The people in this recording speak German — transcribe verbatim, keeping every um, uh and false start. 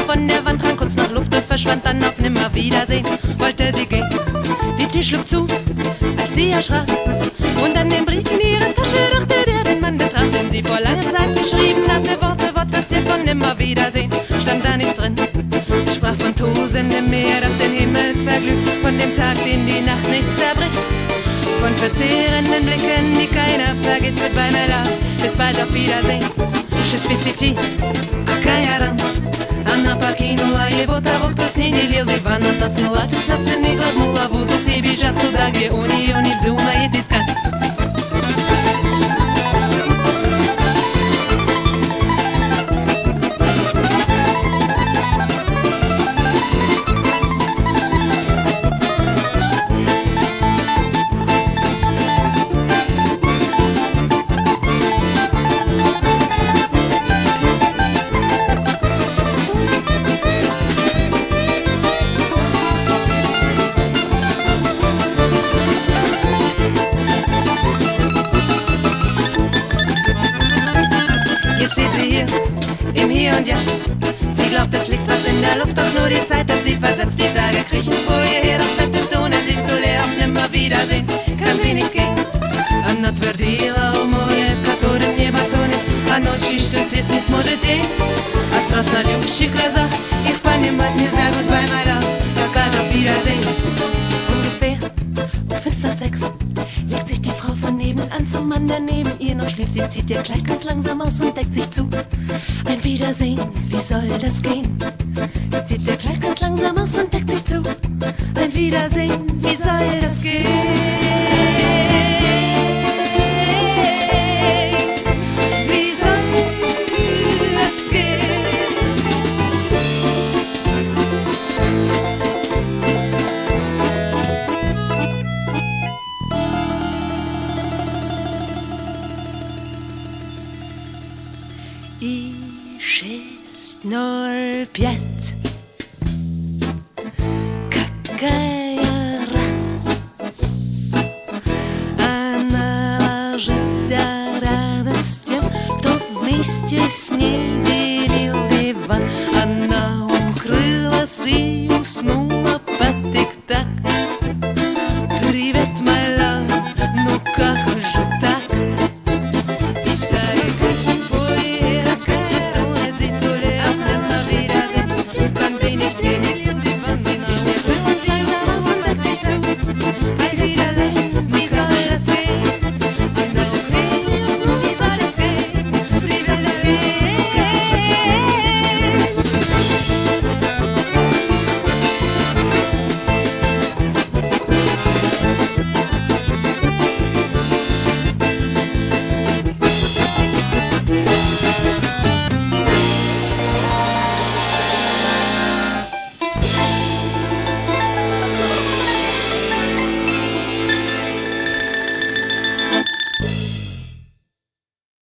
von der Wand, rang kurz nach Luft und verschwand dann auf Nimmerwiedersehen. Wollte sie gehen, die Tür schlug zu, als sie erschrak und an den Brief in ihrer Tasche dachte, der den Mann betraf, den sie vor langer Zeit geschrieben hatte. Wort für Wort verzählt von Nimmerwiedersehen, stand da nichts drin. Sie sprach von tosendem Meer, das den Himmel verglüht, von dem Tag, den die Nacht nicht zerbricht, von verzehrenden Blicken, die keiner vergisst. Goodbye, my love, bis bald, auf Wiedersehen. Je suis світі, а каяран, а на покинула его того, кто с ней делил диван. Она сняла чуть на стены, глотнула воздух и бежать туда, где у нее не вздумает искать. Steht sie hier, im Hier und Jetzt. Sie glaubt, es liegt was in der Luft, doch nur die Zeit, dass sie versetzt. Die Tage kriechen vor ihr her, das Bett ist ohne sie zu leer. Auf Nimmerwiedersehen kann sie nicht gehen. Она твердила у моря, в котором небо тонет, а ночью, что свет не сможет день. О страстно любящих глазах их понимать нельзя. Goodbye, my love, пока, auf Wiedersehen. Ungefähr um fünf nach sechs legt sich die Frau von nebenan zum Mann, der neben ihr noch schläft. Sie zieht ihr Kleid ganz langsam aus und deckt sich zu. Ein Wiedersehen, wie soll das gehen? Sie zieht ihr Kleid ganz langsam aus und deckt sich zu. Ein Wiedersehen, wie soll das gehen? Wie soll das gehen? I šest nol pět какая рад, она ложится рядом с тем, кто вместе